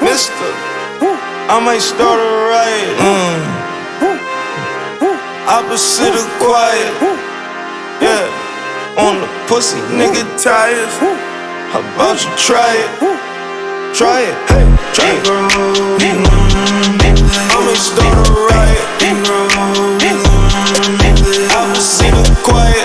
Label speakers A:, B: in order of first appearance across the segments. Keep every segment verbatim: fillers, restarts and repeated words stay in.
A: mister. I might start a riot. Mm. Opposite of quiet. Yeah. On the pussy, nigga tires. How about you try it? Try it. Hey, try it. I might start a riot. Opposite of quiet.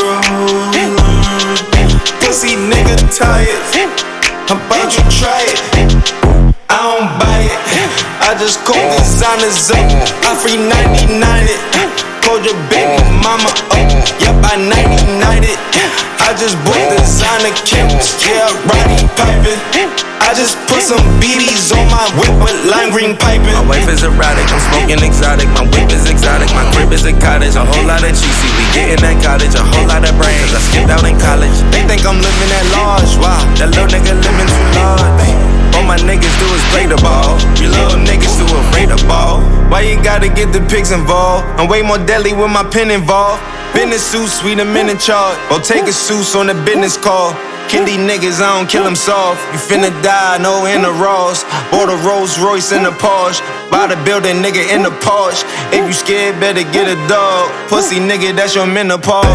A: Pussy nigga tired. How about you try it? I don't buy it. I just call designers up. I free ninety-nine it. Called your baby mama up. Yep, I ninety-nine it. I just bought designer cameras. Yeah, Roddy piping. I just put some B Ds on my whip with lime green piping.
B: My wife is erotic, I'm smoking exotic. My whip is exotic, my crib is a cottage. A whole lot of cheesy, we gettin' that cottage. A whole lot of brains, I skipped out in college. They think I'm living at large, wow. That little nigga living too large. All my niggas do is play the ball. You little niggas too afraid of ball. Why you gotta get the pigs involved? I'm way more deadly with my pen involved. Business suits, we the men in charge. Or take a suits on the business call. Kill these niggas, I don't kill them soft. You finna die, no in the Ross. Bought a Rolls Royce in the Porsche. Buy the building, nigga, in the Porsche. If you scared, better get a dog. Pussy nigga, that's your menopause.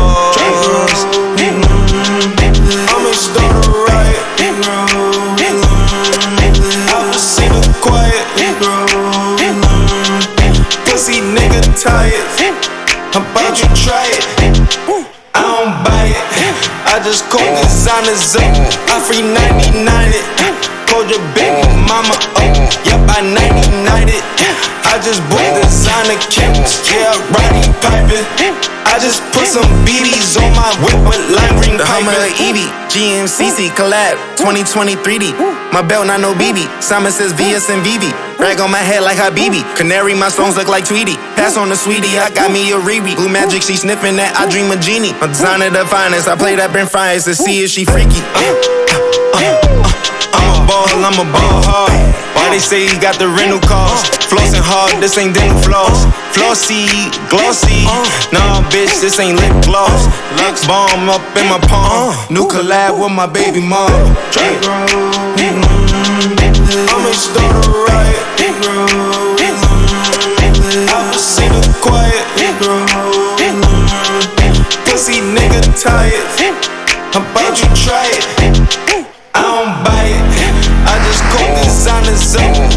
A: I'ma start a riot. Opposite of quiet. Pussy nigga tired. How about you try it? I don't buy it. I just call designers up. I free ninety-nine it. Called your baby mama up. Yep, I ninety-nine it. I just bought designer cameras. Yeah, Roddy piping. I just put some B Ds on my whip with lime green
B: The Hummer
A: piping.
B: E V, G M C C collab, twenty twenty three D. My belt not no B B, Simon says V S and V V. Rag on my head like Habibi, Canary, my songs look like Tweety. Pass on the sweetie, I got me a Riri. Blue magic, she sniffing that, I dream a genie. I'm designer the finest, I play that Brent Fires to see if she freaky. uh, uh, uh, uh, I'm a ball, I'm a ball hard. Why they say he got the rental cars? Flossing hard, this ain't dental floss. Flossy, glossy. Nah, bitch, this ain't lip gloss. Lux bomb up in my palm. New collab with my baby mom.
A: I'ma start a riot. Opposite of quiet. Pussy nigga tired. How about you try it? I don't buy it. I just call designers up.